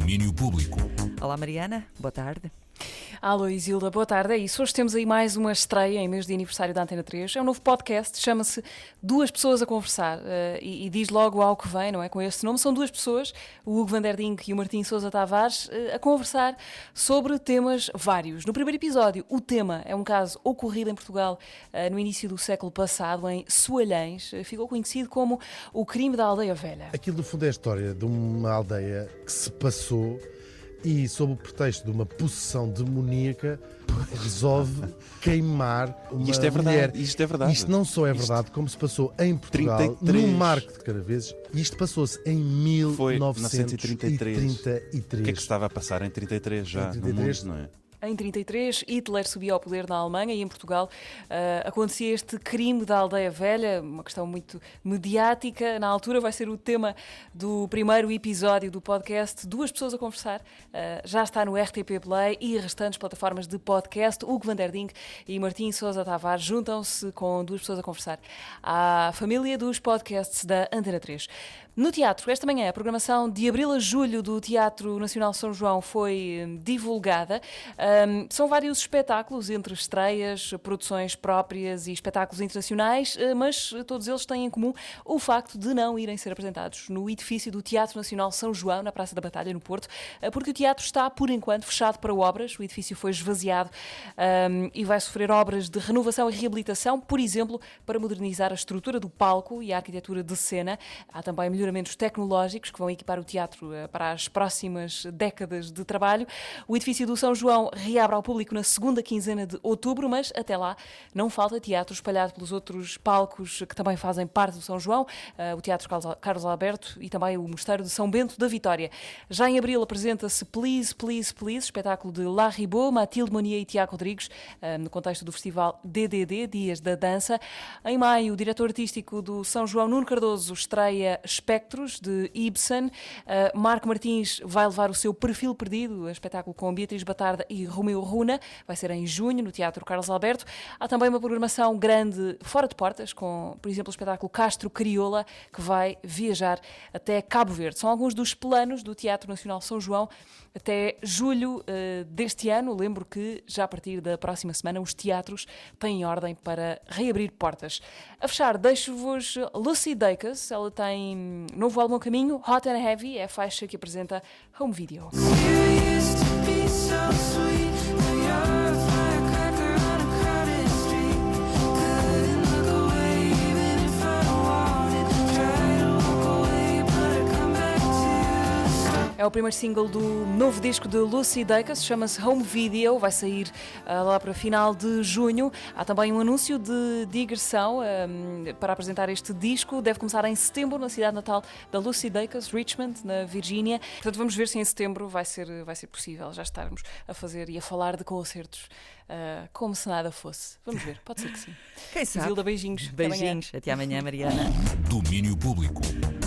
Domínio Público. Olá Mariana, boa tarde. Alô Isilda, boa tarde. É isso, hoje temos aí mais uma estreia em mês de aniversário da Antena 3. É um novo podcast, chama-se Duas Pessoas a Conversar e diz logo ao que vem, não é? Com este nome, são duas pessoas, o Hugo van der Dink e o Martim Sousa Tavares, a conversar sobre temas vários. No primeiro episódio, o tema é um caso ocorrido em Portugal no início do século passado, em Soalhães. Ficou conhecido como o crime da Aldeia Velha. Aquilo, no fundo, é a história de uma aldeia que se passou e, sob o pretexto de uma possessão demoníaca, resolve queimar uma isto é verdade, mulher. Isto é verdade. Isto não só é verdade, como se passou em Portugal, 33. no Marco de Caraveses, e isto passou-se em 1933. O que é que se estava a passar em 33 já no mundo, não é? Em 1933, Hitler subia ao poder na Alemanha e em Portugal acontecia este crime da Aldeia Velha, uma questão muito mediática. Na altura vai ser o tema do primeiro episódio do podcast Duas Pessoas a Conversar. Já está no RTP Play e restantes plataformas de podcast. Hugo van der Dink e Martim Sousa Tavares juntam-se com Duas Pessoas a Conversar à família dos podcasts da Antena 3. No teatro, esta manhã, a programação de abril a julho do Teatro Nacional São João foi divulgada. São vários espetáculos, entre estreias, produções próprias e espetáculos internacionais, mas todos eles têm em comum o facto de não irem ser apresentados no edifício do Teatro Nacional São João, na Praça da Batalha, no Porto, porque o teatro está, por enquanto, fechado para obras. O edifício foi esvaziado e vai sofrer obras de renovação e reabilitação, por exemplo, para modernizar a estrutura do palco e a arquitetura de cena. Há também melhoramentos tecnológicos que vão equipar o teatro para as próximas décadas de trabalho. O edifício do São João reabre ao público na segunda quinzena de outubro, mas até lá não falta teatro espalhado pelos outros palcos que também fazem parte do São João, o Teatro Carlos Alberto e também o Mosteiro de São Bento da Vitória. Já em abril apresenta-se Please, Please, Please, espetáculo de La Ribot, Mathilde Monnier e Tiago Rodrigues, no contexto do festival DDD, Dias da Dança. Em maio, o diretor artístico do São João, Nuno Cardoso, estreia Espectros, de Ibsen. Marco Martins vai levar o seu Perfil Perdido, espetáculo com Beatriz Batarda e Romeu Runa. Vai ser em junho, no Teatro Carlos Alberto. Há também uma programação grande fora de portas, com, por exemplo, o espetáculo Castro Crioula, que vai viajar até Cabo Verde. São alguns dos planos do Teatro Nacional São João até julho deste ano. Lembro que, já a partir da próxima semana, os teatros têm ordem para reabrir portas. A fechar, deixo-vos Lucy Dacus. Ela tem novo álbum a caminho, Hot and Heavy, é a faixa que apresenta Home Video. É o primeiro single do novo disco de Lucy Dacus, chama-se Home Video, vai sair lá para final de junho. Há também um anúncio de digressão para apresentar este disco. Deve começar em setembro, na cidade natal da Lucy Dacus, Richmond, na Virgínia. Portanto, vamos ver se em setembro vai ser possível já estarmos a fazer e a falar de concertos como se nada fosse. Vamos ver, pode ser que sim. Quem sabe? Zilda, beijinhos. Beijinhos, até amanhã, Mariana. Domínio Público.